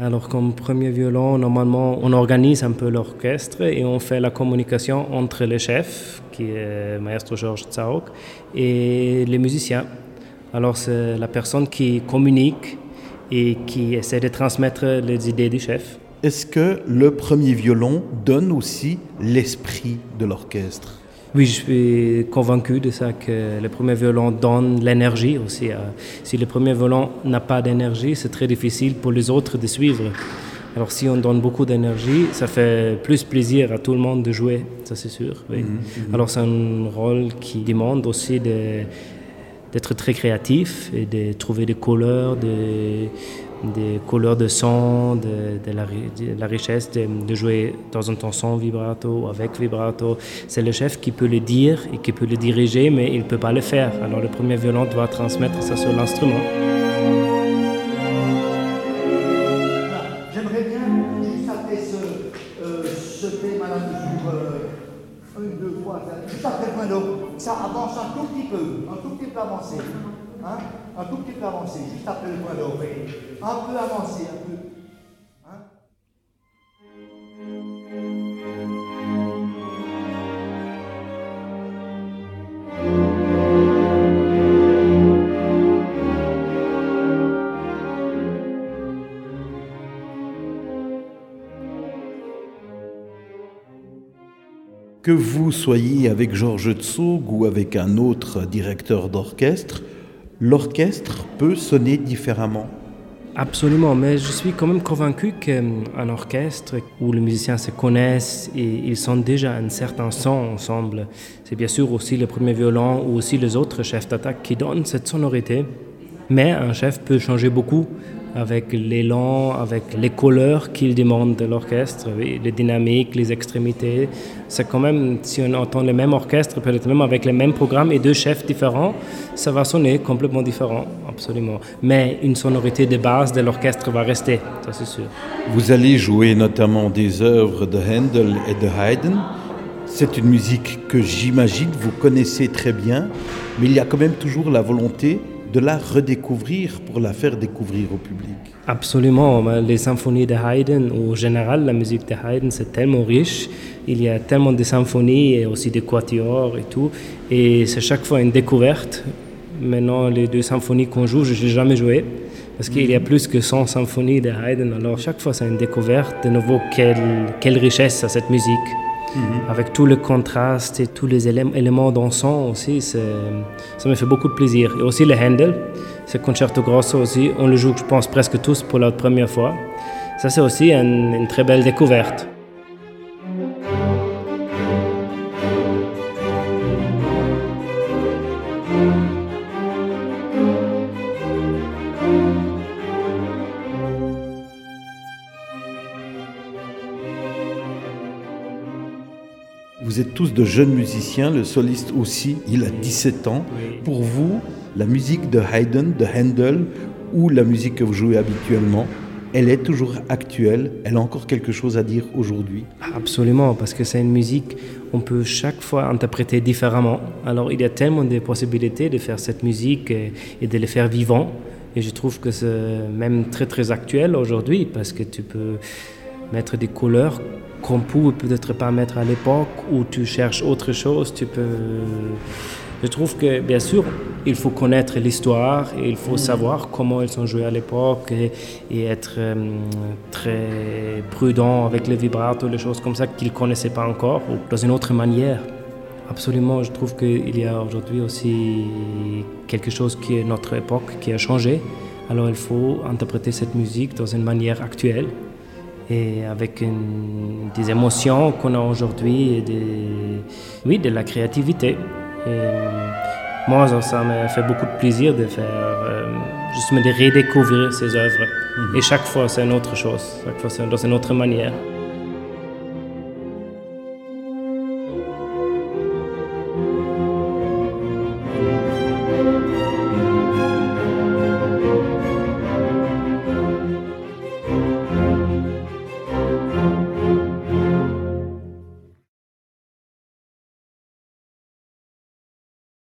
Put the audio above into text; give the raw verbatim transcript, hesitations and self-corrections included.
Alors comme premier violon, normalement, on organise un peu l'orchestre et on fait la communication entre le chef, qui est maestro Georges Tsaouk, et les musiciens. Alors c'est la personne qui communique et qui essaie de transmettre les idées du chef. Est-ce que le premier violon donne aussi l'esprit de l'orchestre ? Oui, je suis convaincu de ça, que le premier violon donne l'énergie aussi. Si le premier violon n'a pas d'énergie, c'est très difficile pour les autres de suivre. Alors si on donne beaucoup d'énergie, ça fait plus plaisir à tout le monde de jouer, ça c'est sûr. Oui. Mm-hmm. Alors c'est un rôle qui demande aussi de, d'être très créatif et de trouver des couleurs, des, des couleurs de son, de, de, la, de la richesse, de, de jouer dans un temps sans vibrato, avec vibrato. C'est le chef qui peut le dire et qui peut le diriger, mais il ne peut pas le faire. Alors le premier violon doit transmettre ça sur l'instrument. J'aimerais bien, juste après ce, euh, ce thème à la mesure euh, une, deux, trois, juste après le point d'eau, ça avance un tout petit peu, un tout petit peu avancé. Hein? Un tout petit peu avancé, juste après le point d'eau. Un peu avancé, un peu. Hein? Que vous soyez avec Georges Tsaouk ou avec un autre directeur d'orchestre, l'orchestre peut sonner différemment. Absolument, mais je suis quand même convaincu qu'un orchestre où les musiciens se connaissent et ils sont déjà un certain son ensemble, c'est bien sûr aussi le premier violon ou aussi les autres chefs d'attaque qui donnent cette sonorité. Mais un chef peut changer beaucoup avec l'élan, avec les couleurs qu'il demande de l'orchestre, les dynamiques, les extrémités. C'est quand même, si on entend le même orchestre, peut-être même avec les mêmes programmes et deux chefs différents, ça va sonner complètement différent, absolument. Mais une sonorité de base de l'orchestre va rester, ça c'est sûr. Vous allez jouer notamment des œuvres de Handel et de Haydn. C'est une musique que j'imagine vous connaissez très bien, mais il y a quand même toujours la volonté de la redécouvrir pour la faire découvrir au public. Absolument. Les symphonies de Haydn, ou en général la musique de Haydn, c'est tellement riche. Il y a tellement de symphonies et aussi des quatuors et tout. Et c'est chaque fois une découverte. Maintenant, les deux symphonies qu'on joue, je ne les ai jamais jouées. Parce qu'il y a plus que cent symphonies de Haydn. Alors chaque fois, c'est une découverte. De nouveau, quelle, quelle richesse à cette musique. Mm-hmm. Avec tout le contraste et tous les élé- éléments dansants aussi, c'est, ça me fait beaucoup de plaisir. Et aussi le Handel, ce concerto grosso aussi, on le joue, je pense, presque tous pour la première fois. Ça, c'est aussi une, une très belle découverte. Vous êtes tous de jeunes musiciens, le soliste aussi, il a dix-sept ans. Oui. Pour vous, la musique de Haydn, de Handel ou la musique que vous jouez habituellement, elle est toujours actuelle, elle a encore quelque chose à dire aujourd'hui? Absolument, parce que c'est une musique qu'on peut chaque fois interpréter différemment. Alors il y a tellement de possibilités de faire cette musique et, et de le faire vivant. Et je trouve que c'est même très très actuel aujourd'hui, parce que tu peux mettre des couleurs qu'on ne pouvait peut-être pas mettre à l'époque, où tu cherches autre chose, tu peux... Je trouve que, bien sûr, il faut connaître l'histoire et il faut savoir comment ils sont joués à l'époque et, et être euh, très prudent avec les vibratos, les choses comme ça qu'ils ne connaissaient pas encore, ou dans une autre manière. Absolument, je trouve qu'il y a aujourd'hui aussi quelque chose qui est notre époque, qui a changé. Alors il faut interpréter cette musique dans une manière actuelle, et avec une, des émotions qu'on a aujourd'hui et des, oui, de la créativité. Et moi, ça, ça me fait beaucoup de plaisir de faire, euh, justement de redécouvrir ces œuvres. Mm-hmm. Et chaque fois, c'est une autre chose, chaque fois, c'est dans une autre manière.